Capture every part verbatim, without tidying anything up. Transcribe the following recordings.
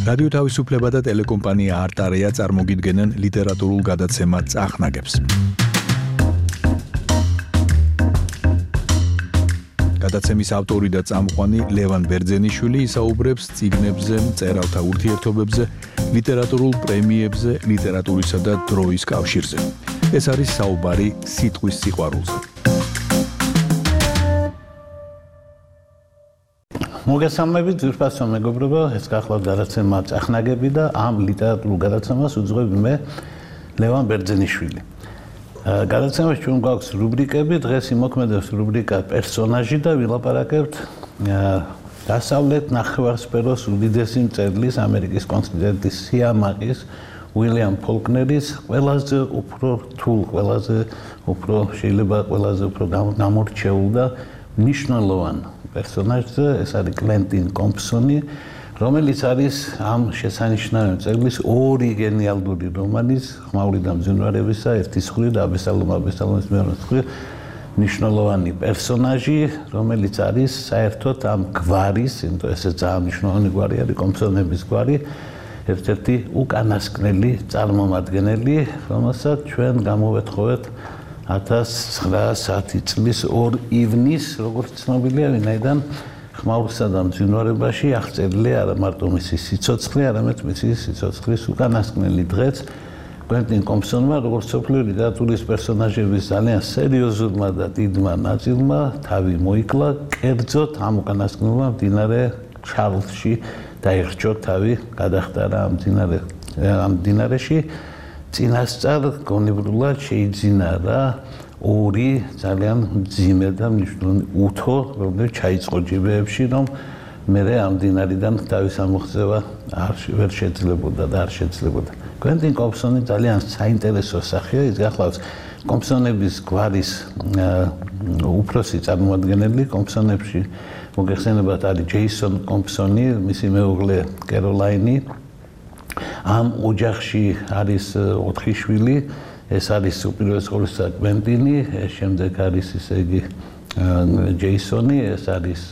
რადიო თავისუფლება და ტელეკომპანია არტარია წარმოგიდგენენ ლიტერატურულ გადაცემა წახნაგებს. გადაცემის ავტორი და წამყვანი ლევან ბერძენიშვილი ისაუბრებს წიგნებზე, მწერალთა ურთიერთობებზე, ლიტერატურულ პრემიებზე, ლიტერატურისა და დროის კავშირზე. ეს არის საუბარი სიტყვის სიყვარულზე. მოგესალმებით, ძვირფასო მეგობრებო, ეს გახლავთ გადაცემა წახნაგები და ამ ლიტერატურულ გადაცემას უძღვებ მე ლევან ბერძენიშვილი. გადაცემაში ჩვენ გვაქვს რუბრიკები, დღეს იმოქმედებს რუბრიკა პერსონაჟი და ვილაპარაკებთ დასავლეთ ნახევარსფეროს უდიდესი მწერლის, ამერიკის კონტინენტის სიამაყის, უილიამ ფოლკნერის ყველაზე უფრო რთულ, ყველაზე უფრო შეიძლება ყველაზე უფრო გამორჩეულ და მნიშვნელოვან პერსონაჟზე, ეს არის კლენტინ კომპსონი, რომელიც არის ამ შესანიშნავი მწერლის ორი გენიალური რომანის, ხმაური და მძვინვარებისა, ერთის მხრივ და აბესალომ აბესალომის მეორე მხრივ მნიშვნელოვანი პერსონაჟი, რომელიც არის საერთოდ ამ გვარის, იმიტომ ეს ძალიან მნიშვნელოვანი გვარი არის, კომპსონების გვარი, ერთ-ერთი უკანასკნელი წარმომადგენელი, რომელსაც ჩვენ გამოვეთხოვეთ ათას ცხრაასი წლის ორ ივნისს, როგორც ცნობილია, ვინაიდან ხმაურსა და მძვინვარებაში აღწერილია არა მარტო მისი სიცოცხლე, არამედ მისი სიცოცხლის უკანასკნელი დღეც კლენტინ კომპსონმა, როგორც მსოფლიო ლიტერატურის პერსონაჟების ძალიან სერიოზულმა და დიდმა ნაწილმა თავი მოიკლა, კერძოდ ამ უკანასკნელმა მდინარე ჩარლზში დაირჩო თავი, გადახტარა ამ მდინარე ამ მდინარეში. წინასწარ გონივრულად შეიძინა ორი ძალიან მძიმე და მნიშვნელოვანი უთო, რომელიც ჩაიწყო ჯიბეებში, რომ მერე ამ მდინარიდან თავის ამოღწევა არ ვერ შეძლებოდა და არ შეძლებოდა. კლენტინ კომპსონი ძალიან საინტერესო სახეა, ის გახლავს კომპსონების გვარის უფროსი წარმომადგენელი, კომპსონებში მოგეხსენებათ არის ჯეისონ კომპსონი, მისი მეუღლე კეროლაინი. ამ ოჯახში არის ოთხი შვილი, ეს არის უპირველეს ყოვლისა კლენტინი, შემდეგ არის ისე იგი ჯეისონი, ეს არის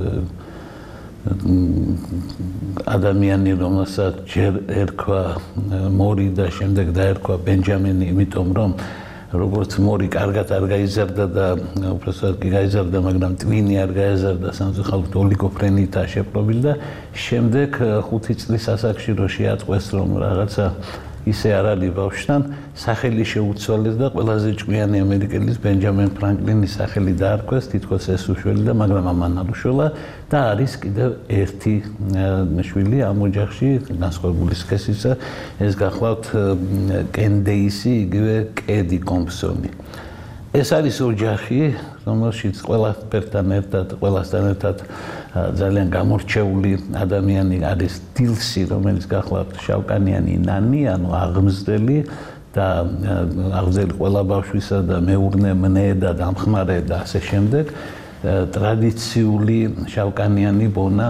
ადამიანი, რომელსაც ჯერ ერქვა მორი და შემდეგ დაერქვა ბენჯამინი, იმიტომ რომ როგორც მორი კარგად არ გაიზარდა და უბრალოდ კი გაიზარდა, მაგრამ ტვინი არ გაიზარდა, სამწუხაროდ ოლიგოფრენიითაა შეპყრობილი და შემდეგ ხუთი წლის ასაკში რო შეაწყვეს, რომ რაღაცა ისე არ არის ბავშვთან, სახელი შეუცვალეს და ყველაზე ჭკვიანი ამერიკელის ბენჯამინ ფრანკლინის სახელი დაარქვეს, თითქოს ეს უშველი და მაგრამ ამან არ უშველა და არის კიდევ ერთი შვილი ამ ოჯახში, განსხვავებული სქესისა, ეს გახლავთ კენდეისი, იგივე კედი კომპსონი. ეს არის ოჯახი, რომელშიც ყველასთან ერთად, ყველასთან ერთად ძალიან გამორჩეული ადამიანი არის დილსი, რომელიც გახლავთ შავკანიანი ნანი, ანუ აღმზრდელი და აღმზრდელი ყველა ბავშვისა და მეურნე მნე და დამხმარე და ასე შემდეგ. ტრადიციული შავკანიანი ბონა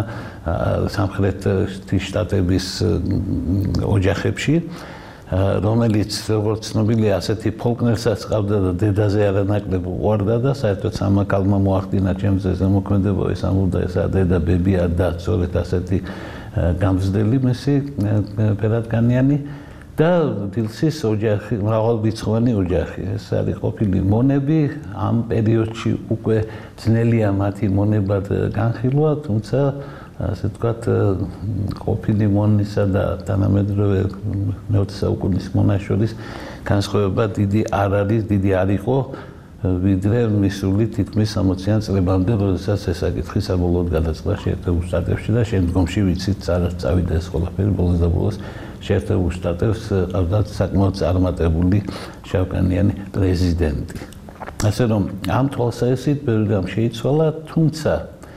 სამხრეთის შტატების ოჯახებში, რომელიც როგორც ცნობილია, ასეთი ფოლკნერსაც ყავდა და დედაზე არანაკლებ უყვარდა და საერთოდ სამაკალმა მოახდინა ჩემზე ზემოქმედება, ის ამბობდა, ესა დედა ბებია და სწორედ ასეთი გამზრდელი მისი ფერადკანიანი და დილსის ოჯახი, მრავალრიცხოვანი ოჯახი. ეს არის ყოფილი მონები, ამ პერიოდში უკვე ძნელია მათი მონებად განხილვა, თუმცა ასე ვთქვათ, ყოფილი მონისა და თანამედროვე მეოცე საუკუნის მონას შორის განსხვავება დიდი არ არის, დიდი არ იყო, ვიდრე მისული თითქმის სამოციან წლებამდე, როდესაც ეს საკითხი საბოლოოდ გადაწყდა შეერთებულ შტატებში და შემდგომში ვიცით, წარად წავიდა ეს ყველაფერი ბოლოს და ბოლოს შეერთებულ შტატებს ყავდათ საკმაოდ წარმატებული შავკანიანი პრეზიდენტი. ასე რომ ამ თვალსაზრისით ბევრი რამ შეიცვალა, თუმცა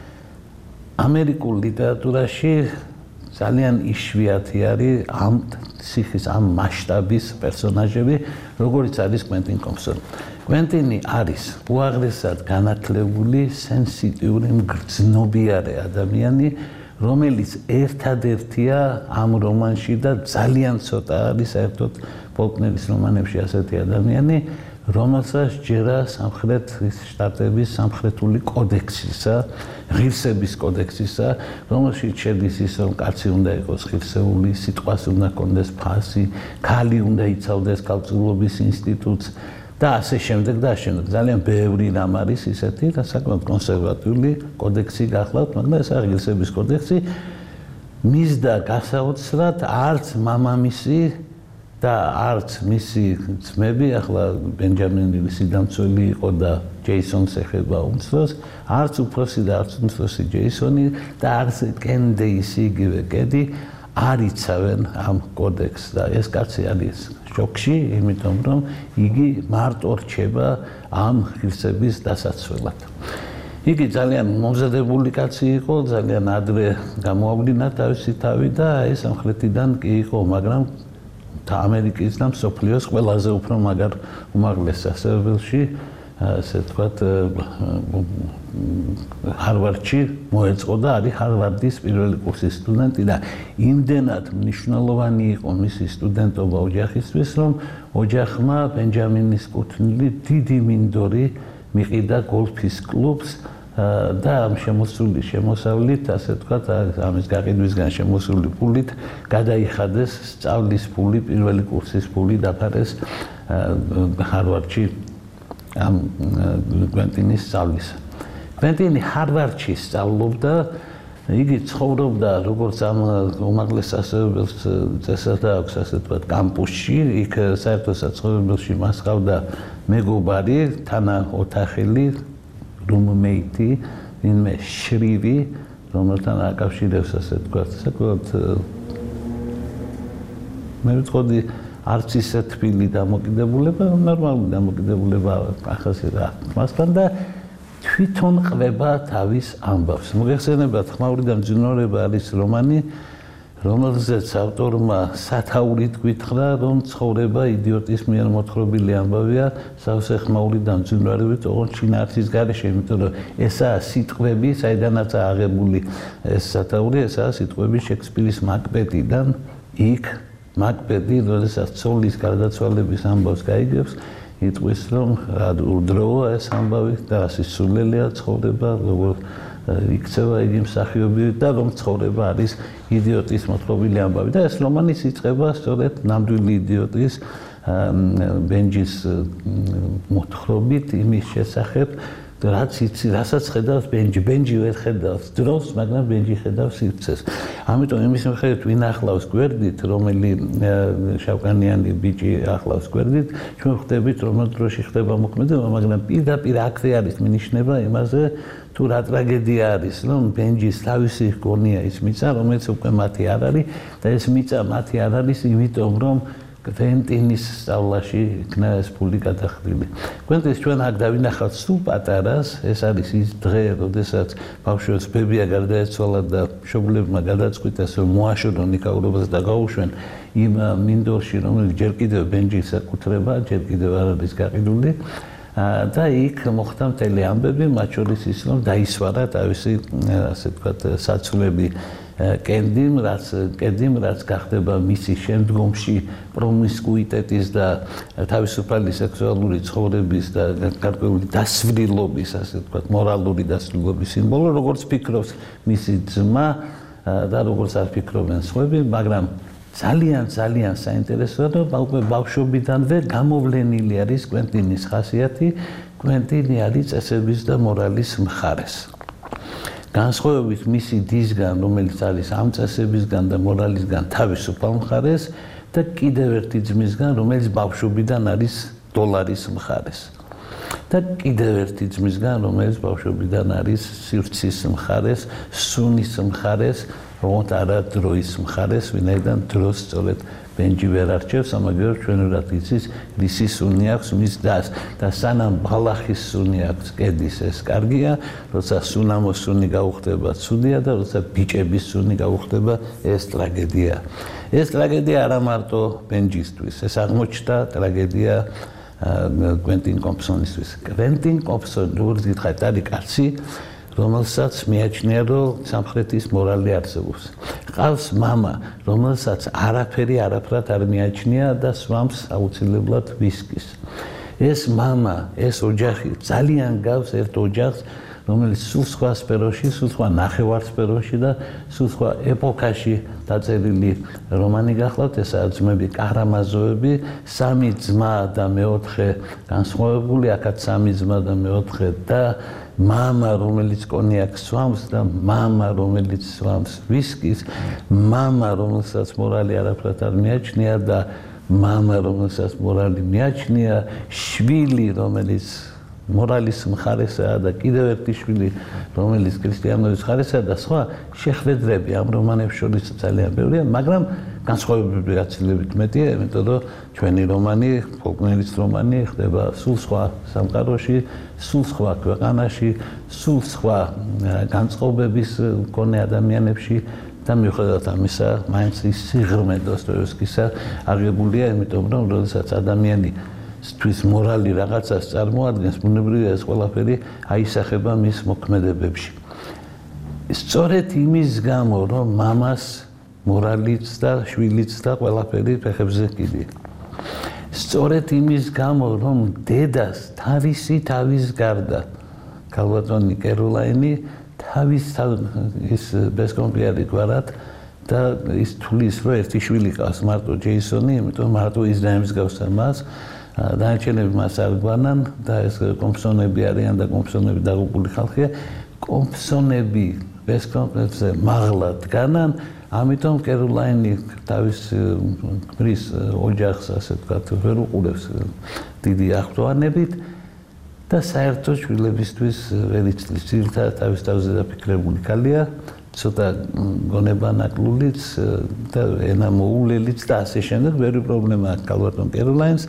ამერიკულ ლიტერატურაში ძალიან იშვიათი არის ამ ციხის, ამ მასშტაბის პერსონაჟები, როგორიც არის კლენტინ კომპსონი. კლენტინი არის უაღრესად განათლებული, სენსიტიური, მგრძნობიარე ადამიანი, რომელიც ერთადერთია ამ რომანში და ძალიან ცოტა არის საერთოდ ფოლკნერის რომანებში ასეთი ადამიანი, რომელსაც ჯერა სამხრეთ შტატების სამხრეთული კოდექსისა, ღირსების კოდექსისა, რომელშიც შედის ის, რომ კაცი უნდა იყოს ღირსეული, სიტყვას უნდა ჰქონდეს ფასი, ქალი უნდა იცავდეს ქალწულობის ინსტიტუტს და ასე შემდეგ და ასე შემდეგ. ძალიან ბევრი რამ არის ისეთი, და საკმაოდ კონსერვატიული კოდექსი გახლავთ, მაგრამ ეს არის ღირსების კოდექსი. მისდა გასაოცრად არც მამამისი და არც მისი ძმები, ახლა ბენჯამინ სიდამცველი იყო და ჯეისონს ეხება უმცროს, არც უფროსი და არც უმცროსი ჯეისონი და არც კენდეისი იგივე კედი არ იცავენ ამ კოდექსს და ეს კაცი არის შოკში, იმიტომ რომ იგი მარტო რჩება ამ ღირსების დასაცველად. იგი ძალიან მომზადებული კაცი იყო, ძალიან ადრე გამოავლინა თავისი თავი და ეს სამხრეთიდან კი იყო, მაგრამ ამერიკის და მსოფლიოს ყველაზე უფრო მაგარ უმაღლეს სასწავლებელში, ასე ვთქვათ, ჰარვარდში მოეწყო და არის ჰარვარდის პირველი კურსის სტუდენტი და იმდენად მნიშვნელოვანი იყო მისი სტუდენტობა ოჯახისთვის, რომ ოჯახმა ბენჯამინის კუთვნილი დიდი მინდორი მიყიდა გოლფის კლუბს და ამ შემოსული შემოსავლით, ასე ვთქვათ, ამის გაყიდვისგან შემოსული პულით გადაიხადეს სწავლის პული, პირველი კურსის პული დაფარეს ჰარვარდში ამ კვენტინის სწავლის. კვენტინი ჰარვარდში სწავლობდა, იგი ცხოვრობდა როგორც ამ უმაღლეს სასწავლებელს წესად აქვს, ასე ვთქვათ, კამპუსში, იქ საერთო საცხოვრებელში მას ჰყავდა მეგობარი, თანაოთახელი, რუმმეიტი, ვინმე შრივი, რომელთან აკავშირებს, ასე ვთქვათ, საკმაოდ მე ვიტყოდი არც ისე თბილი დამოკიდებულება, ნორმალური დამოკიდებულება ახასიათებს მასთან და თვითონ ყვება თავის ამბავს. მოგეხსენებათ, ხმაური და მძინვარება არის რომანი, რომელზეც ავტორმა სათაურით გვითხრა, რომ ცხოვრება იდიოტის მიერ მოთხრობილი ამბავია, სავსე ხმაური და მძინვარებით, ოღონდ შინაარსის გარეშე, იმიტომ რომ ესაა სიტყვები, საიდანაცაა აღებული ეს სათაური, ესაა სიტყვები შექსპირის მაკბეტიდან, იქ მაკბეტი, როდესაც ცოლის გარდაცვალების ამბავს გაიგებს, იტყვის, რომ უდროა ეს ამბავი და სისულელეა ცხოვრება, როგორც იქცევა იგი მსახიობი და რომ ცხოვრება არის იდიოტის მოთხრობილი ამბავი და ეს რომანი იწყება სწორედ ნამდვილი იდიოტის ბენჯის მოთხრობით იმის შესახებ, რაც იცი, რასაც ხედავს ბენჯი, ბენჯი ვერ ხედავს დროს, მაგრამ ბენჯი ხედავს სივრცეს. ამიტომ იმის მიხედვით ვინ ახლავს გვერდით, რომელი შავკანიანი ბიჭი ახლავს გვერდით, ჩვენ ხვდებით, რომ დროში ხდება მოქმედება, მაგრამ პირდაპირ აქ არის მინიშნება იმაზე, თუ რა ტრაგედია არის, რომ ბენჯის თავისი გონია ის მიწა, რომელიც უკვე მათი არ არის და ეს მიწა მათი არ არის, იმიტომ რომ კვენტინის სწავლაში იქნა ეს ფული გადახდილი. კვენტინს ჩვენ აქ დავინახავთ სულ პატარას, ეს არის ის დღე, როდესაც ბავშვებს ბებია გარდაეცვალა და მშობლებმა გადაწყვიტეს, რომ მოაშორონ იქაურობას და გაუშვენ იმ მინდორში, რომელიც ჯერ კიდევ ბენჯის ეკუთვნება, ჯერ კიდევ არ არის გაყიდული. და იქ მოხდა მთელი ამბები, მათ შორის ის, რომ დაისვარა თავისი, ასე ვთქვათ, საცვლები კენდიმ, რაც კენდიმ, რაც გახდება მისი შემდგომში პრომისკუიტეტის და თავისუფალი სექსუალური ცხოვრების და გარკვეული დასვლილობის, ასე ვთქვათ, მორალური დასვლილობის სიმბოლო, როგორც ფიქრობს მისი ძმა და როგორც არ ფიქრობენ სხვები, მაგრამ ძალიან ძალიან საინტერესოა, რომ უკვე ბავშვობიდანვე გამოვლენილი არის კვენტინის ხასიათი, კვენტინი არის წესების და მორალის მხარეს. განსხვავებით მისი დისგან, რომელიც არის ამ წესებისგან და მორალისგან თავისუფალ მხარეს და კიდევ ერთი ძმისგან, რომელიც ბავშვობიდან არის დოლარის მხარეს. და კიდევ ერთი ძმისგან, რომელიც ბავშვობიდან არის სივრცის მხარეს, სუნის მხარეს, თუმცა არა დროის მხარეს, ვინაიდან დროს სწორედ ბენჯი ვერ არჩევს, ამაგერად ჩვენურად იცის, რისი სუნი აქვს მის დას და სანამ ბალახის სუნი აქვს კედის ეს კარგია, როცა სუნამოს სუნი გაუხდება ცუდია და როცა ბიჭების სუნი გაუხდება ეს ტრაგედია. ეს ტრაგედია არა მარტო ბენჯისთვის, ეს აღმოჩნდა ტრაგედია კვენტინ კომპსონისთვის. კვენტინ კომპსონი, როგორც გითხარით, არის კაცი, რომელსაც მიაჩნია, რომ სამხრეთის მორალი არსებობს. ყავს მამა, რომელსაც არაფერი არაფრად არ მიაჩნია და სვამს აუცილებლად ვისკის. ეს мама, ეს ოჯახი ძალიან გავს ერთ ოჯახს, რომელიც სულ სხვა სფეროში, სულ სხვა ნახევარსფეროში და სულ სხვა ეპოქაში დაწერილი რომანი გახლავთ, ესაა ძმები კარამაზოვები, სამი ძმა და მეოთხე განსხვავებული, აქაც სამი ძმა და მეოთხე და мама, რომელიც კონიაკს სვამს და мама, რომელიც სვამს ვისკის, мама, რომელსაც მორალი არაფრად არ მიაჩნია და мама, რომელსაც მორალი მიაჩნია, შვილი, რომელიც მორალის მხარესაა და კიდევ ერთი შვილი, რომელიც ქრისტიანობის მხარესაა და სხვა შეხვედრები ამ რომანებს შორის ძალიან ბევრია, მაგრამ განსხვავებები გაცილებით მეტია, იმიტომ რომ ჩვენი რომანი, ფოლკნერის რომანი ხდება სულ სხვა სამყაროში, სულ სხვა ქვეყანაში, სულ სხვა განწყობების მქონე ადამიანებში და მიუხედავად ამისა, მაინც ის სიღრმე დოსტოევსკისა აღებულია, იმიტომ რომ როდესაც ადამიანი თვის მორალი რაღაცას წარმოადგენს, ბუნებრივია ეს ყველაფერი აისახება მის მოქმედებებში. სწორედ იმის გამო, რომ მამას მორალიც და შვილიც და ყველაფერი ფეხებზე კიდია. სწორედ იმის გამო, რომ დედას თავისი თავის გარდა ქალბატონი კეროლაინი თავის ის ბესკომპიარი გვარად და ის თulis რომ ერთი შვილი ყავს მარტო ჯეისონი, იმიტომ მარტო ის დაემსგავს მას. დანარჩენები მას არ გვანან და ეს კომპსონები არიან და კომპსონები დაღუპული ხალხია. კომპსონები ბესკომპიარზე მაღლა დგანან, ამიტომ კეროლაინი თავის ქმრის ოჯახს, ასე ვთქვათ, ვერ უყურებს დიდი აღფრთოვანებით და საერთოდ შვილებისთვის ვერ იცდის. ძირითადად თავის თავზე დაფიქრებული ქალია, ცოტა გონება ნაკლულიც და ენა მოულელიც და ასე შემდეგ, ბევრი პრობლემა აქვს ქალბატონ კეროლაინს.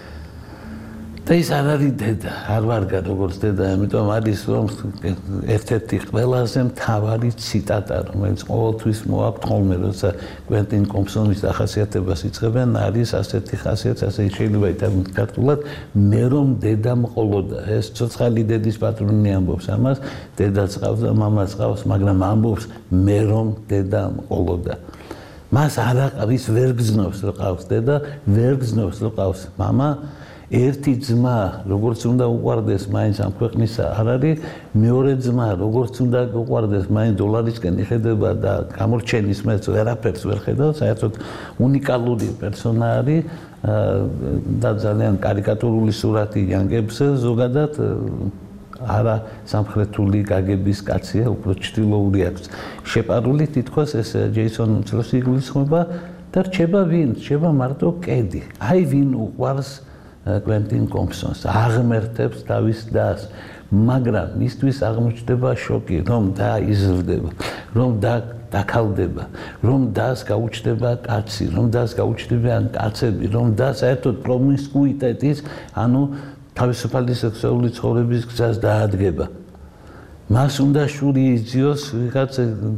და ის არ არის დედა, არ ვარგა როგორც დედა, ამიტომ არის რომ ერთ-ერთი ყველაზე მთავარი ციტატა, რომელიც ყოველთვის მოაქვს ხოლმე, როცა კვენტინ კომპსონის ახასიათებას იწყებენ, არის ასეთი ხასიათი, ასე შეიძლება ითქვას ქართულად, მე რომ დედა მყოლოდა. ეს ცოცხალი დედის პატრონი ამბობს ამას, დედაც ყავს და მამაც ყავს, მაგრამ ამბობს მე რომ დედა მყოლოდა. მას არ აქვს ვერ გზნობს რომ ყავს დედა, ვერ გზნობს რომ ყავს мама. ერთი ძმა, როგორც უნდა უყვარდეს, მაინც ამ ქვეყნისა არ არის, მეორე ძმა, როგორც უნდა უყვარდეს, მაინც დოლარისკენ იხედება და გამორჩენის მეც ვერაფერს ვერ ხედავს, საერთოდ უნიკალური პერსონა არის და ძალიან კარიკატურული სურათი იანგებს ზოგადად არა სამხრეთული გაგების კაცია, უფრო ჩtildeური აქვს. შეპარული თითქოს ეს ჯეისონ უცლოსი იგულისხმება და რჩება ვინ? რჩება მარტო კედი. აი ვინ უყვარს კვენტინ კომპსონს, აღმერთებს თავის დას, მაგრამ მისთვის აღმოჩნდება შოკი, რომ და იზრდება, რომ და დაკავდება, რომ დას გაუჩნდება კაცი, რომ დას გაუჩნდებიან კაცები, რომ და საერთოდ პრომისკუიტეტის, ანუ თავისუფალი სექსუალური ცხოვრების გზას დაადგება. მას უნდა შური იზიოს ვიღაც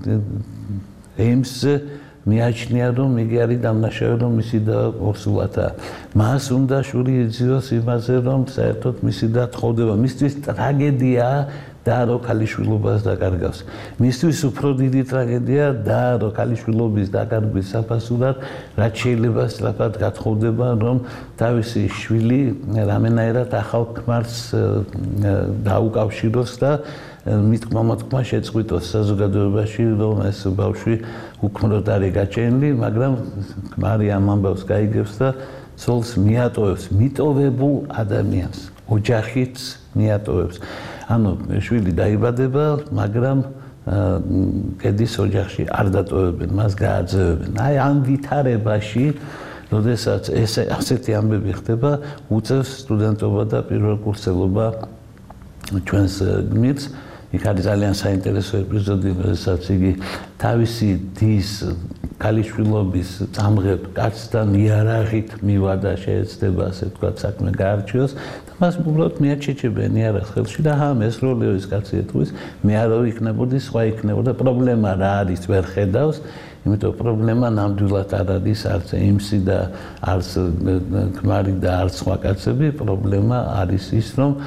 ემსზე მიაჩნია რომ იგი არის დამნაშავე რომ მისი და ორსულათა. მას უნდა შური იზიოს იმაზე რომ საერთოდ მისი და თხოვდება. მისთვის ტრაგედია და რო ქალიშვილობას დაკარგავს. მისთვის უფრო დიდი ტრაგედია და რო ქალიშვილობის დაკარგვის საფასურად რაც შეიძლება სწრაფად გათხოვდება რომ თავისი შვილი რამენაერად ახალ ქმარს დაუკავშიროს და მიტყმა-მოთქმა შეწყვიტოს საზოგადოებაში რომ ეს ბავშვი უქმროდ არის გაჩენილი, მაგრამ ქმარი ამ ამბავს გაიგებს და ცოლს მიატოვებს მიტოვებულ ადამიანს, ოჯახიც მიატოვებს. ანუ შვილი დაიბადება, მაგრამ კედის ოჯახში არ დატოვებენ, მას გააძევებენ. აი ამ ვითარებაში, როდესაც ეს ასეთი ამბები ხდება, უწევს სტუდენტობა და პირველკურსელობა ჩვენს გმირს. იქ არის ძალიან საინტერესო ეპიზოდი, როდესაც იგი თავისი დის ქალიშვილობის წამღებ კაცთან იარაღით მივა და შეეცდება, ასე ვთქვათ, საქმე გაარჩიოს და მას უბრალოდ მიაჩეჩებენ იარაღს ხელში და ჰამ ეს როლეო ის კაცი ეთქვის, მე არავ იქნებოდი, სხვა იქნებოდა. პრობლემა რა არის, ვერ ხედავს, იმიტომ პრობლემა ნამდვილად არ არის არც ემსი და არც ქმარი და არც სხვა კაცები, პრობლემა არის ის, რომ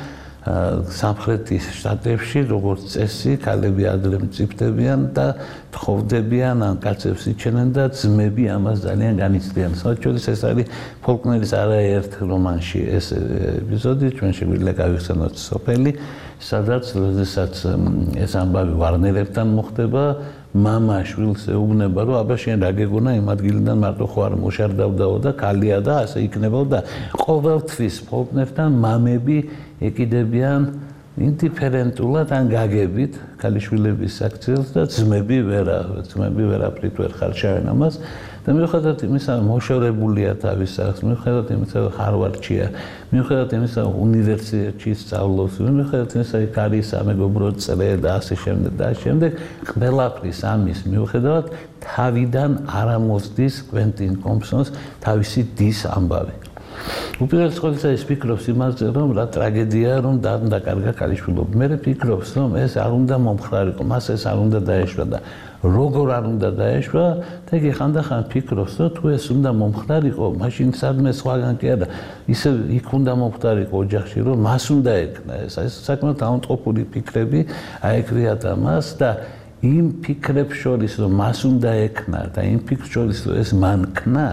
სამხრეთის შტატებში, როგორც წესი, ქალები ადრე მწიფდებიან და თხოვდებიან, ან კაცებს იჩენენ და ძმები ამას ძალიან განიცდიან. საერთოდ ეს არის ფოლკნერის არაერთ რომანში ეს ეპიზოდი, ჩვენ შეგვიძლია გავიხსენოთ სოფელი, სადაც როდესაც ეს ამბავი ვარნერებთან მოხდება, მამა შვილს ეუბნება, რომ აბა შენ რა გეგონა იმ ადგილიდან მარტო ხო არ მოშარდავდაო და ქალია და ასე იქნებაო და ყოველთვის ფოლკნერთან მამები ეკიდებიან ინდიფერენტულად ან გაგებით ქალიშვილების აქციელს და ძმები ვერა, ძმები ვერაფრით ვერ ხარშავენ ამას და მიუხედავად იმისა, რომ მოშორებულია თავის სახს, მიუხედავად იმისა, რომ ჰარვარდშია, მიუხედავად იმისა, რომ უნივერსიტეტში სწავლობს, მიუხედავად იმისა, რომ კარის სამეგობრო წრე და ასე შემდეგ და ასე შემდეგ, ყველაფრის ამის მიუხედავად თავიდან არ ამოსდის კვენტინ კომპსონს თავისი დის ამბავი. უპირველეს ყოვლისა ის ფიქრობს იმაზე, რომ რა ტრაგედია, რომ დაკარგა ქალიშვილობა. მე ფიქრობს, რომ ეს არ უნდა მომხრარიყო, მას ეს არ უნდა დაეშვა და როგორ არ უნდა დაეშვა, და იგი ხანდახან ფიქრობს, რომ თუ ეს უნდა მომხრარიყო, მაშინ სადმე სხვაგან კი არა, ისე იქ უნდა მომხრარიყო ოჯახში, რომ მას უნდა ეკნა ეს. ეს საკმაოდ დაუნტყოფური ფიქრები აეკრიათ ამას და იმ ფიქრებს შორის, რომ მას უნდა ეკნა და იმ ფიქრებს შორის, რომ ეს მან კნა,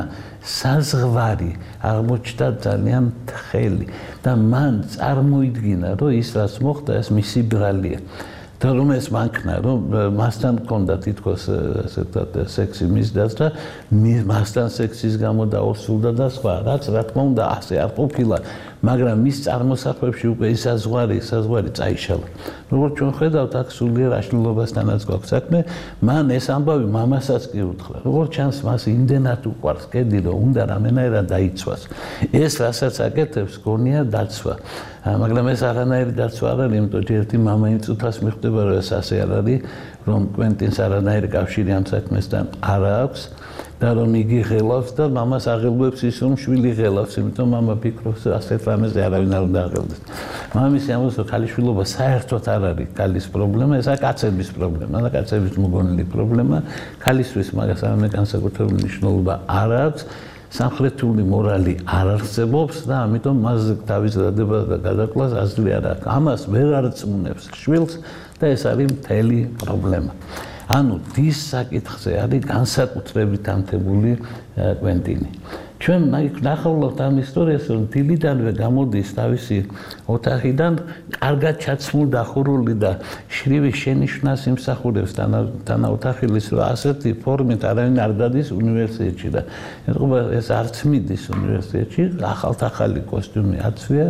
საზღვარი აღმოჩნდა ძალიან თხელი და მან წარმოიდგინა, რომ ის რაც მოხდა, ეს მისი ბრალია. და რომ ეს მანქნა, რომ მასთან ჰქონდა თითქოს ასე ვთქვათ, სექსი მისდაც და მასთან სექსის გამო დაორსულდა და სხვა, რაც რა თქმა უნდა ასე არ ყოფილა, მაგრამ მის წარმოსახვებში უკვე ის საზღვარი, საზღვარი წაიშალა. როგორც ჩვენ ხედავთ, აქ სულიერ აშლილობასთანაც გვაქვს საქმე, მან ეს ამბავი მამასაც კი უთხრა. როგორც ჩანს, მას იმდენად უყვარს კედი, რომ უნდა რამენაირად დაიცვას. ეს რასაც აკეთებს, გონია დაცვა. მაგრამ ეს არანაირი დაცვა არ არის, იმიტომ რომ ერთი მამა იმ წუთას მიხვდება, რომ ეს ასე არ არის, რომ კვენტინს არანაირი კავშირი ამ საქმესთან არ აქვს და რომ იგი ღელავს და მამას აღელვებს ის, რომ შვილი ღელავს, იმიტომ მამა ფიქრობს, ასეთ რამეზე არავინ არ უნდა აღელდეს. მამის ამბობს, რომ ქალიშვილობა საერთოდ არ არის ქალის პრობლემა, ესაა კაცების პრობლემა და კაცების მოგონილი პრობლემა. ქალისთვის მაგას არანაირი განსაკუთრებული მნიშვნელობა არ აქვს. სამხრეთული მორალი არ არსებობს და ამიტომ მას თავის დადება და გადაკლას აზრი არ აქვს. ამას ვერ არწმუნებს შვილს და ეს არის მთელი პრობლემა. ანუ დის საკითხზე არის განსაკუთრებით ამთებული კვენტინი. ჩვენ ნახავთ ამ ისტორიას, რომ დილიდანვე გამოდის თავისი ოთახიდან, კარგად ჩაცმულ დახურული და შრივი შენიშვნას იმსახურებს თანაოთახილის, რომ ასეთი ფორმით არავინ არ დადის უნივერსიტეტში და ეთყობა ეს არც მიდის უნივერსიტეტში, ახალ-ახალი კოსტიუმი აცვია,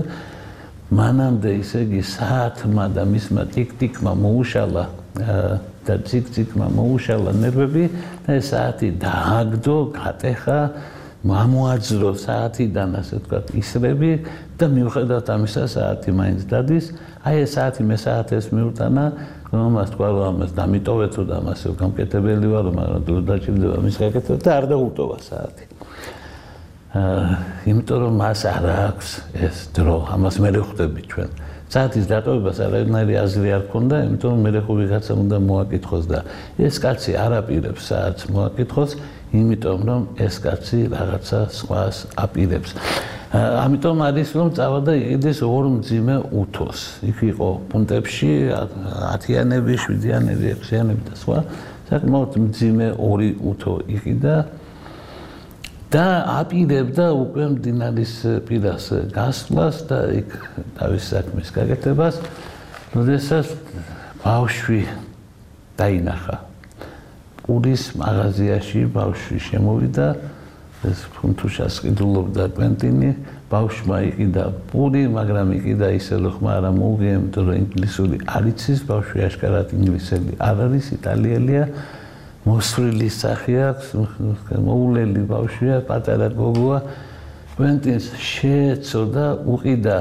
მანამდე ისე იგი საათმა და მისმა ტიკ-ტიკმა მოუშალა და ციკ-ციკმა მოუშალა ნერვები და ეს საათი დააგდო, გატეხა, გამოაძრო საათიდან, ასე ვთქვათ, ისრები და მიუხედავად ამისა საათი მაინც დადის. აი ეს საათი მე საათეს მიუტანა, რომ მას თქვა, რომ ამას დამიტოვეთო და ამასე გამკეთებელი ვარო, მაგრამ დრო დაჭირდება მის გაკეთება და არ დაუტოვა საათი. აა, იმიტომ რომ მას არ აქვს ეს დრო, ამას მე ხვდები ჩვენ. საათის დატოვებას არანაირი აზრი არ ქონდა, იმიტომ რომ მე ხო ვიღაცა უნდა მოაკითხოს და ეს კაცი არ აპირებს საათს მოაკითხოს, იმიტომ რომ ეს კაცი რაღაცა სხვას აპირებს. ამიტომ არის რომ წავა და იყიდეს ორ მძიმე უთოს. იქ იყო პუნქტებში ათიანები, შვიდიანები, ექვსიანები და სხვა. საკმაოდ მძიმე ორი უთო იყიდა და აპირებდა უკვე მდინარის პირას გასვლას და იქ თავის საქმის გაკეთებას, როდესაც ბავშვი დაინახა. პურის მაღაზიაში ბავშვი შემოვიდა, ეს ფუნთუშას ყიდულობდა კვენტინი, ბავშვმა იყიდა პური, მაგრამ იყიდა ისე რომ ხმა არა მოუგია, იმიტომ რომ ინგლისური არ იცის, ბავშვი აშკარად ინგლისელი არ არის, იტალიელია, მოსვლილი სახე აქვს, მოულელი ბავშვია, პატარა გოგოა, კვენტინს შეეცოდა, უყიდა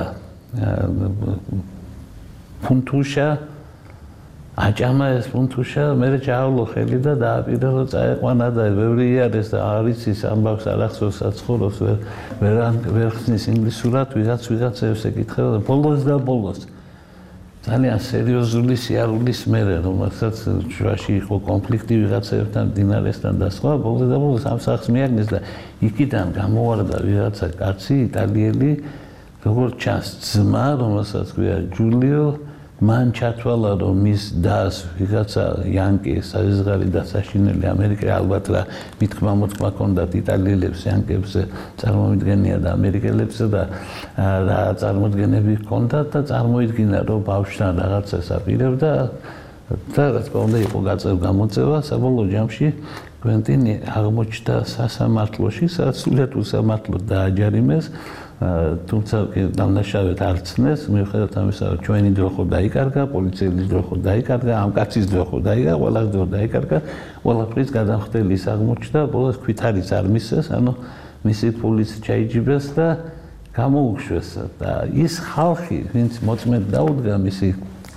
ფუნთუშა, აჭამა ეს ფუნთუშა, მე ჩაავლო ხელი და დააპირა რომ წაეყვანა და ბევრი იარეს და არ იცის ამბავს არ ახსოვს საცხოვრობს ვერ ვერ ხსნის ინგლისურად, ვიღაც ვიღაცებს ეკითხება და ბოლოს და ბოლოს ძალიან სერიოზული სიარულის მერე, რომელსაც შუაში იყო კონფლიქტი ვიღაცებთან, დინარესთან და სხვა, ბოლოს და ბოლოს ამ სახს მიაგნეს და იქიდან გამოვარდა ვიღაცა კაცი, იტალიელი, როგორც ჩანს ძმა, რომელსაც ქვია ჯულიო, მან ჩათვალა რომ მის დას ვიღაცა იანკი საზღარი და საშინელი ამერიკა ალბათ რა მithkma motkma ქონდათ იტალიელებს იანკებზე წარმომიდგენია და ამერიკელებსა და რა წარმოდგენები ქონდათ და წარმოიდგინა რომ ბავშვთან რაღაცას აპირებდა და რა თქმა უნდა იყო გაწევ გამოწევა საბოლოო ჯამში კვენტინი აღმოჩნდა სასამართლოში სადაც სულად უსამართლოდ დააჯარიმეს თუმცა დამნაშავედ არ ცნეს მიუხედავად ამისა რომ ჩვენი დრო ხო დაიკარგა პოლიციის დრო ხო დაიკარგა ამ კაცის დრო ხო დაიკარგა ყველას დრო დაიკარგა ყველაფრის გადამხდელი ის აღმოჩნდა ბოლოს ქვითარიც არ მისცეს ანუ მისი ფულიც ჩაიჯიბეს და გამოუშვეს და ის ხალხი ვინც მოწმედ დაუდგა მისი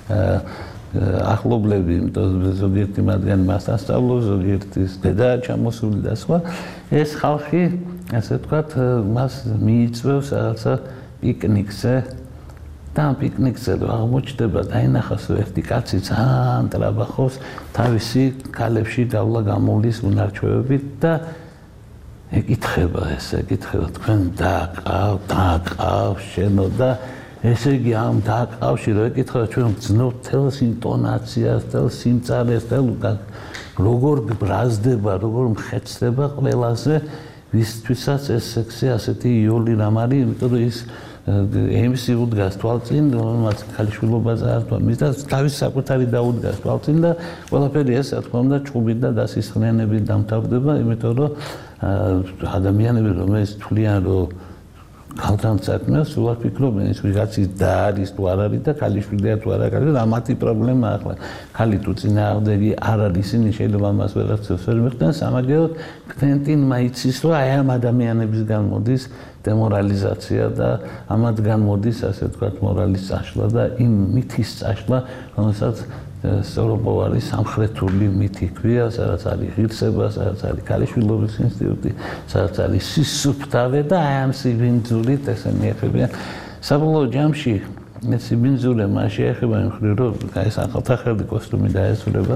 ახლობლები იმიტომ ზოგიერთი მათგანი მას ასწავლოს ზოგიერთის დედა ჩამოსული და სხვა ეს ხალხი ასე ვთქვათ მას მიიწვევს რაღაცა პიკნიკზე და ამ პიკნიკზე რომ აღმოჩნდება დაინახავს ერთი კაცი ძალიან ტრაბახობს თავისი ქალებში გავლა გამოვლის უნარჩვევებით და ეკითხება ეს ეკითხება თქვენ დაყავ დაყავ შენო და ესე იგი ამ დაყავში რომ ეკითხება ჩვენ ვძნობთ თელს ინტონაციას თელს სიმწარეს თელ როგორ ბრაზდება როგორ მხეცდება ყველაზე ვისთვისაც ეს სექსი ასეთი იოლი რამ არის, იმიტომ რომ ის ემსი უდგას თვალწინ, რომელმაც ქალიშვილობაზე არ თქვა, მის და თავის საკუთარი დაუდგას თვალწინ და ყველაფერი ეს რა თქმა უნდა ჭუბით და დასისხლიანებით დამთავრდება, იმიტომ რომ ადამიანები რომელიც თვლიან რომ ქალთან საქმეს სულად ფიქრობენ ის ვიღაცის და არის თუ არ არის და ქალიშვილია თუ არ არის და მათი პრობლემა ახლა ქალი თუ წინააღმდეგი არ არის ისინი შეიძლება მას ვერაცებს ვერ მიხდნენ სამაგეროდ კვენტინმა იცის რომ აი ამ ადამიანებისგან მოდის დემორალიზაცია და ამათგან მოდის ასე ვთქვათ მორალის წაშლა და იმ მითის წაშლა რომელსაც სწორობოვარი სამხრეთული მითი ქვია, სადაც არის ღირსება, სადაც არის ქალიშვილობის ინსტიტუტი, სადაც არის სისუფთავე და აი ამ სიბინძურით ესენი ეხებიან. საბოლოო ჯამში ეს სიბინძურე მას შეეხება იმ მხრივ, რომ ეს ახალთახელი კოსტუმი დაესრულება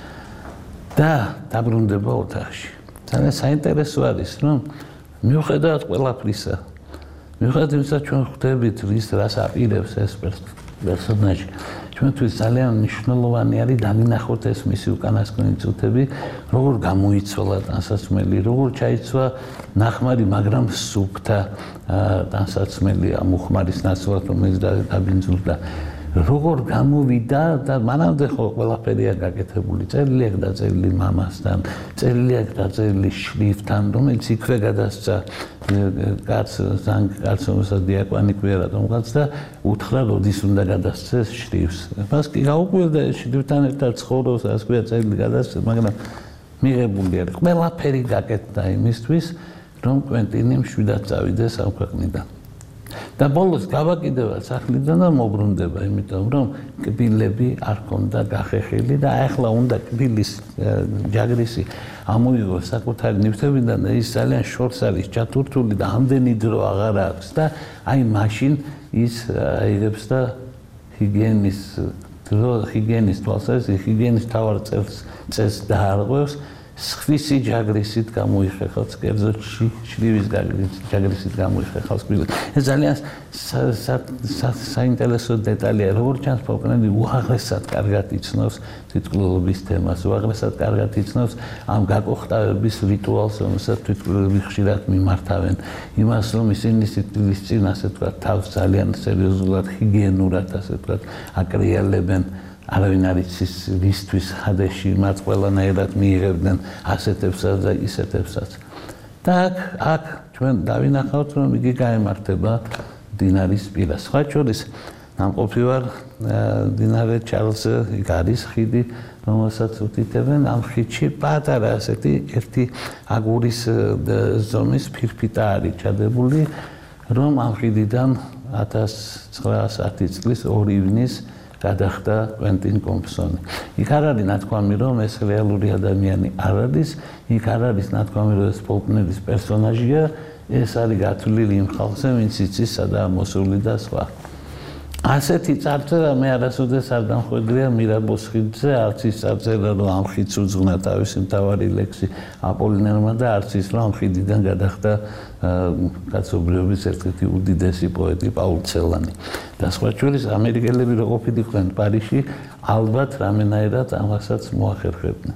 და დაბრუნდება ოთახში. ძალიან საინტერესო არის, რომ მიუხედავად ყველაფრისა, მიუხედავად იმისა, ჩვენ ხვდებით, რის რას აპირებს ეს პერსონაჟი. ჩვენთვის ძალიან მნიშვნელოვანი არის დავინახოთ ეს მისი უკანასკნელი წუთები, როგორ გამოიცვალა ტანსაცმელი, როგორ ჩაიცვა ნახმარი, მაგრამ სუფთა ტანსაცმელი ამ უხმარის ნაცვლად, რომელიც დაბინძურდა. როგორ გამოვიდა და მანამდე ხო ყველაფერია გაკეთებული, წერილი აქვს დაწერილი მამასთან, წერილი აქვს დაწერილი შრიფტთან, რომელიც იქვე გადასცა კაც ზანგ კაც რომელსაც დიაკვანი ქვია რატომღაც და უთხრა როდის უნდა გადასცეს შრიფტს. მას კი გაუკვირდა შრიფტთან ერთად ცხოვრობს, ასე ქვია წერილი გადასცეს, მაგრამ მიღებული არის ყველაფერი გაკეთდა იმისთვის, რომ კვენტინი მშვიდად წავიდეს ამ ქვეყნიდან. და ბოლოს გავაკიდება სახლიდან და მოbrunდება, იმიტომ რომ კბილები არ ქონდა გახეხილი და ახლა უნდა კბილის ჯაგრისი ამოიღოს საკუთარი ნივთებიდან და ის ძალიან შორს არის ჩათურთული და ამდენი დრო აღარ აქვს და აი მაშინ ის აიღებს და ჰიგიენის დრო ჰიგიენის თვალსაზრისით ჰიგიენის თავარ წელს წელს დაარღვევს სხვისი ჯაგრისით გამოიხეხავს კერძოდ შრივის ჯაგრისით გამოიხეხავს კბილს. ეს ძალიან საინტერესო დეტალია, როგორც ჩანს ფოლკნერი უაღრესად კარგად იცნობს თვითმკვლელობის თემას, უაღრესად კარგად იცნობს ამ გაკოხტავების რიტუალს, რომელსაც თვითმკვლელები ხშირად მიმართავენ. იმას, რომ ისინი სიკვდილის წინ ასე ვთქვათ, თავს ძალიან სერიოზულად ჰიგიენურად ასე ვთქვათ, აკრიალებენ. არავინ არ იცის ვისთვის ხადეში მათ ყველანაირად მიიღებდნენ ასეთებსაც და ისეთებსაც. და აქ აქ ჩვენ დავინახავთ რომ იგი გაემართება დინარის პირას. სხვა შორის ნამყოფი ვარ დინარე ჩარლზ იქ არის ხიდი რომელსაც უთითებენ ამ ხიდში პატარა ასეთი ერთი აგურის ზომის ფირფიტა არის ჩადებული რომ ამ ხიდიდან ათას ცხრაასი წლის ორი ივნის გადახდა კვენტინ კომპსონი. იქ არ არის ნათქვამი, რომ ეს რეალური ადამიანი არ არის, იქ არ არის ნათქვამი, რომ ეს ფოლკნერის პერსონაჟია, ეს არის გათვლილი იმ ხალხზე, ვინც იცის სადაა მოსული და სხვა. ასეთი წარწერა მე არასოდეს არ დამხვედრია მირაბოს ხიდზე, არც ის წარწერა, რომ ამ ხიდს უძღვნა თავისი მთავარი ლექსი აპოლინერმა და არც ის, რომ ამ ხიდიდან გადახდა კაცობრიობის ერთ-ერთი უდიდესი პოეტი პაულ ცელანი. და სხვა შორის ამერიკელები რო ყოფილიყვნენ პარიზში, ალბათ რამენაირად ამასაც მოახერხებდნენ.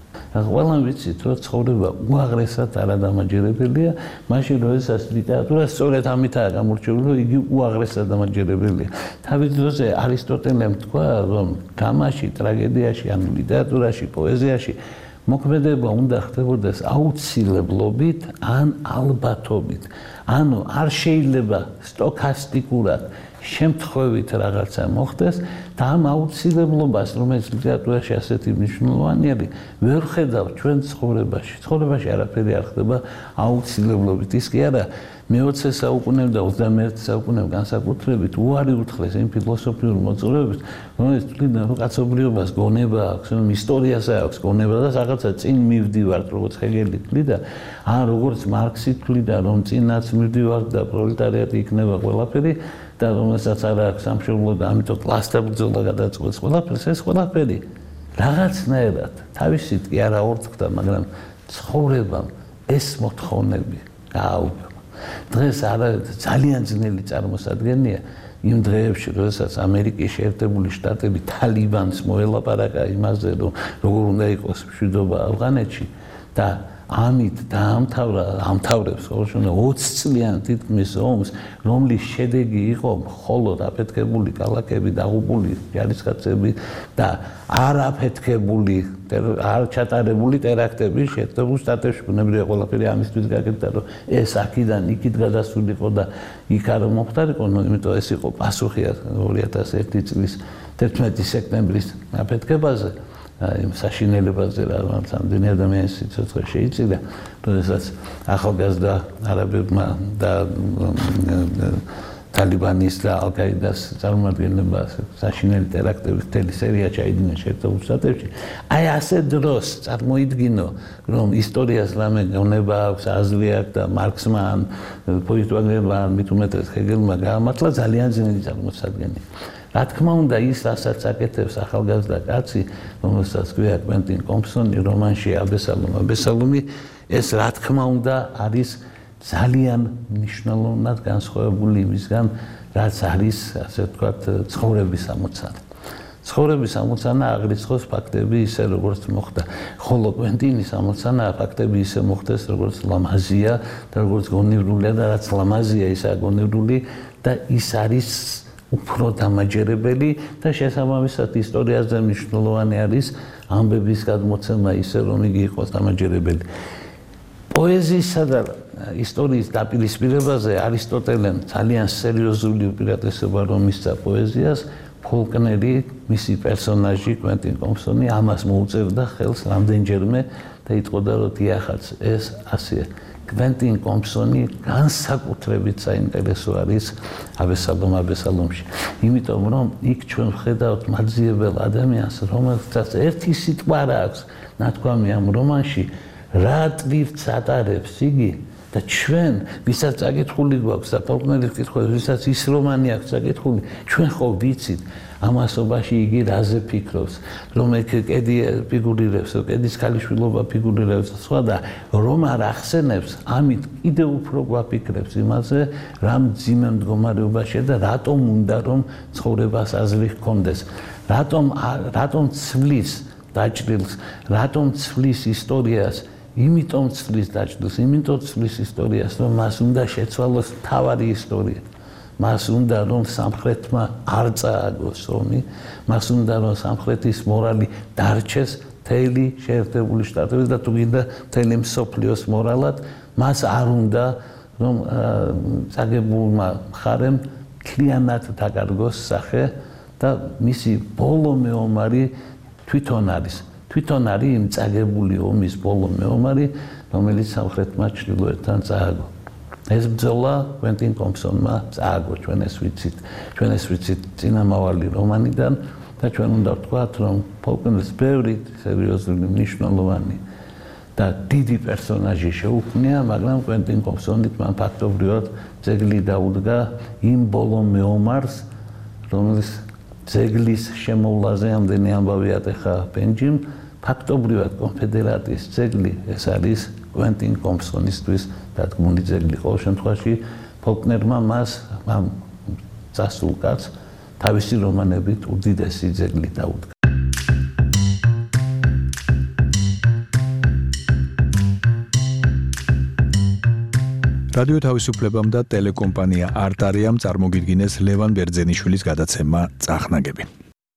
ყველამ ვიცით, რომ ცხოვრება უაღრესად არადამაჯერებელია, მაშინ როდესაც ლიტერატურა სწორედ ამითაა გამორჩეული, რომ იგი უაღრესად დამაჯერებელია. თავის დროზე არისტოტელემ თქვა, რომ დრამაში, ტრაგედიაში, ან ლიტერატურაში, პოეზიაში მოქმედება უნდა ხდებოდეს აუცილებლობით ან ალბათობით. ანუ არ შეიძლება სტოქასტიკურად შემთხვევით რაღაცა მოხდეს და ამ აუცილებლობას, რომელიც ლიტერატურაში ასეთი მნიშვნელოვანია, ვერ ხედავ ჩვენ ცხოვრებაში. ცხოვრებაში არაფერი არ ხდება აუცილებლობით. ის კი არა, მეოცე საუკუნემ და ოცდამეერთე საუკუნემ განსაკუთრებით უარი უთხრეს იმ ფილოსოფიურ მოძღვრებებს, რომელიც თვლიდა, რომ კაცობრიობას გონება აქვს, რომ ისტორიას აქვს გონება და რაღაცა წინ მივდივართ, როგორც ჰეგელი თვლიდა, ან როგორც მარქსი თვლიდა, რომ წინაც მივდივართ და პროლეტარიატი იქნება ყველაფერი. და რომელსაც არ აქვს სამშობლო და ამიტომ კლასთა ბრძოლა გადაწყვეტს ყველაფერს, ეს ყველაფერი რაღაცნაირად თავისით კი არა ორთქდა, მაგრამ ცხოვრებამ ეს მოთხოვნები გააუგემა. დღეს არა ძალიან ძნელი წარმოსადგენია იმ დღეებში, როდესაც ამერიკის შეერთებული შტატები თალიბანს მოელაპარაკა იმაზე, რომ როგორ უნდა იყოს მშვიდობა ავღანეთში და ამით დაამთავრა ამთავრებს ხოლმე ოცი წლიან თითქმის ომს, რომლის შედეგი იყო მხოლოდ აფეთქებული კალათები, დაღუპული ჯარისკაცები და არაფეთქებული, არ ჩატარებული ტერაქტები შეერთებულ შტატებში. ბუნებრივია ყველაფერი ამისთვის გაკეთდა, რომ ეს აქედან იქით გადასულიყო და იქ არ მოხდარიყო, იმიტომ ეს იყო პასუხი ორი ათას ერთი წლის თერთმეტი სექტემბრის აფეთქებაზე. იმ საშინელებაზე რაღაც ამდენი ადამიანის სიცოცხლე შეიწირა, როდესაც ახალგაზრდა არაბებმა და თალიბანის და ალ-კაიდას წარმომადგენლებს საშინელი ტერაქტების მთელი სერია ჩაიდინეს შეერთებულ შტატებში. აი ასე დროს წარმოიდგინო, რომ ისტორიას რამე გონება აქვს, აზრი აქვს და მარქსმა ან პოლიტოლოგებმა ან მით უმეტეს ჰეგელმა გაამართლა ძალიან ძნელი წარმოსადგენია. რა თქმა უნდა, ის რასაც აკეთებს ახალგაზრდა კაცი, რომელსაც ქვია კვენტინ კომპსონი რომანში აბესალომ აბესალომი, ეს რა თქმა უნდა არის ძალიან მნიშვნელოვნად განსხვავებული იმისგან, რაც არის, ასე ვთქვათ, ცხოვრების ამოცანა. ცხოვრების ამოცანა აღრიცხავს ფაქტები ისე, როგორც მოხდა. ხოლო კვენტინის ამოცანა ფაქტები ისე მოხდეს, როგორც ლამაზია და როგორც გონივრულია და რაც ლამაზია, ისაა გონივრული და ის არის უფრო დამაჯერებელი და შესაბამისად ისტორიაზე მნიშვნელოვანი არის ამბების გადმოცემა ისე, რომ იგი იყოს დამაჯერებელი. პოეზიისა და ისტორიის დაპირისპირებაზე არისტოტელემ ძალიან სერიოზული უპირატესობა რომ მისცა პოეზიას, ფოლკნერი, მისი პერსონაჟი კვენტინ კომპსონი ამას მოუწერდა ხელს რამდენჯერმე და იტყოდა, რომ დიახაც, ეს ასეა. კვენტინ კომპსონი განსაკუთრებით საინტერესო არის აბესალომ აბესალომში. იმიტომ რომ იქ ჩვენ ვხედავთ მაძიებელ ადამიანს, რომელსაც ერთი სიტყვა აქვს ნათქვამი ამ რომანში, რა ტვირთს ატარებს იგი და ჩვენ, ვისაც წაკითხული გვაქვს და ფოლკნერის კითხვებს, ვისაც ის რომანი აქვს წაკითხული, ჩვენ ხო ვიცით ამასობაში იგი რაზე ფიქრობს, რომ ეგ კედი ფიგურირებს, კედის ქალიშვილობა ფიგურირებს და სხვა და რომ არ ახსენებს, ამით კიდევ უფრო გვაფიქრებს იმაზე, რა მძიმე მდგომარეობაშია და რატომ უნდა რომ ცხოვრებას აზრი ჰქონდეს. რატომ რატომ ცვლის დაჭრილს, რატომ ცვლის ისტორიას, იმიტომ ცვლის დაჭრილს, იმიტომ ცვლის ისტორიას, რომ მას უნდა შეცვალოს თავარი ისტორია. მას უნდა რომ სამხრეთმა არ წააგოს ომი, მას უნდა რომ სამხრეთის მორალი დარჩეს მთელი შეერთებული შტატების და თუ გინდა მთელი მსოფლიოს მორალად, მას არ უნდა რომ წაგებულმა მხარემ მთლიანად დაკარგოს სახე და მისი ბოლო მეომარი თვითონ არის. თვითონ არის იმ წაგებული ომის ბოლო მეომარი, რომელიც სამხრეთმა ჩრდილოეთთან წააგო. ეს ბრძოლა კვენტინ კომპსონმა წააგო, ჩვენ ეს ვიცით, ჩვენ ეს ვიცით წინამავალი რომანიდან და ჩვენ უნდა ვთქვათ, რომ ფოლკნერის ბევრი სერიოზული მნიშვნელოვანი და დიდი პერსონაჟი შეუქმნია, მაგრამ კვენტინ კომპსონით მან ფაქტობრივად ძეგლი დაუდგა იმ ბოლო მეომარს, რომელიც ძეგლის შემოვლაზე ამდენი ამბავი ატეხა პენჯიმ, ფაქტობრივად კონფედერატის ძეგლი ეს არის კვენტინ კომპსონისთვის დადგმული ძეგლი. ყოველ შემთხვევაში ფოლკნერმა მას ამ წასულ კაცს თავისი რომანებით უდიდესი ძეგლი დაუდგა. რადიო თავისუფლებამ და ტელეკომპანია არტარიამ წარმოგიდგინეს ლევან ბერძენიშვილის გადაცემა წახნაგები.